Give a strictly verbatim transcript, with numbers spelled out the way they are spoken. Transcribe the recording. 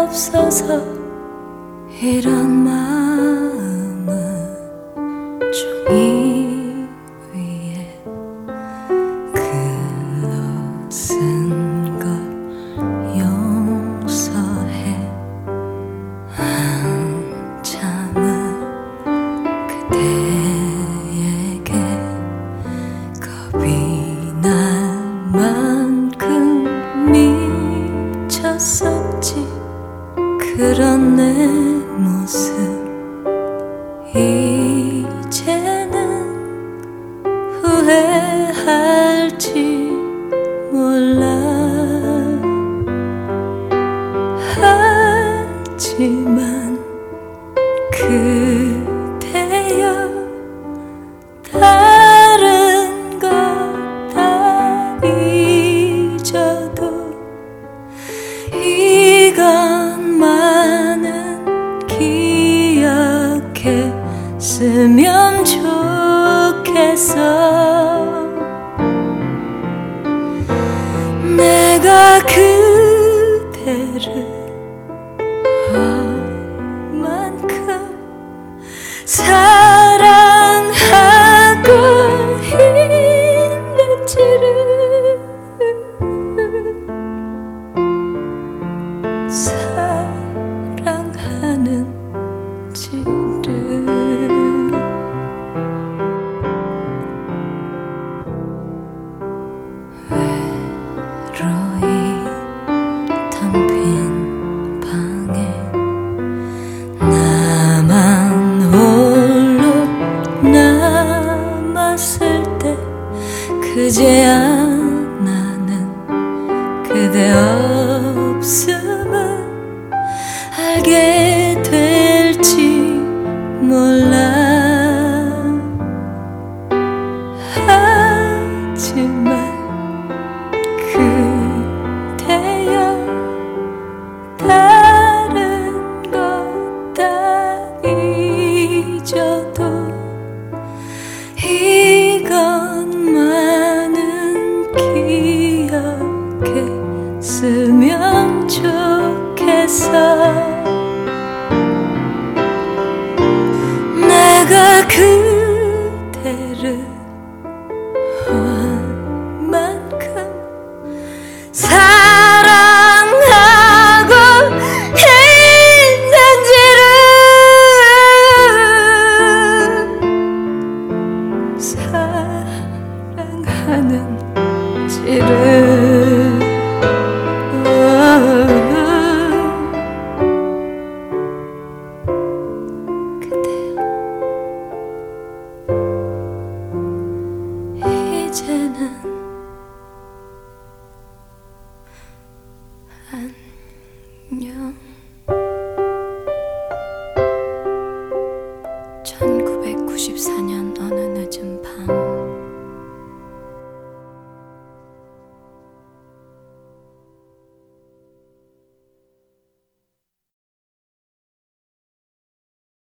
없어서 이런 마음은 종이 위에 글로 쓴 걸 용서해. 한참을 그대에게 겁이 날 만큼 미쳤었지. 그런 내 모습 이제는 후회할지 몰라. 하지만 그대여 다른 것 다 잊어도 이것만은 기억했으면 좋겠어. 내가 그대를 얼만큼 사랑하고 있는지를 사랑하는지를. 외로이 텅 빈 방에 나만 홀로 남았을 때 그제야 나는 그대 없음을 알게 될지 몰라. 하지만 그대여 다른 것 다 잊어도 이것만은 기억했으면 좋겠어. 내가 그대를 얼만큼 사랑하고 있는지를 사랑하는지를. 이제는 안녕.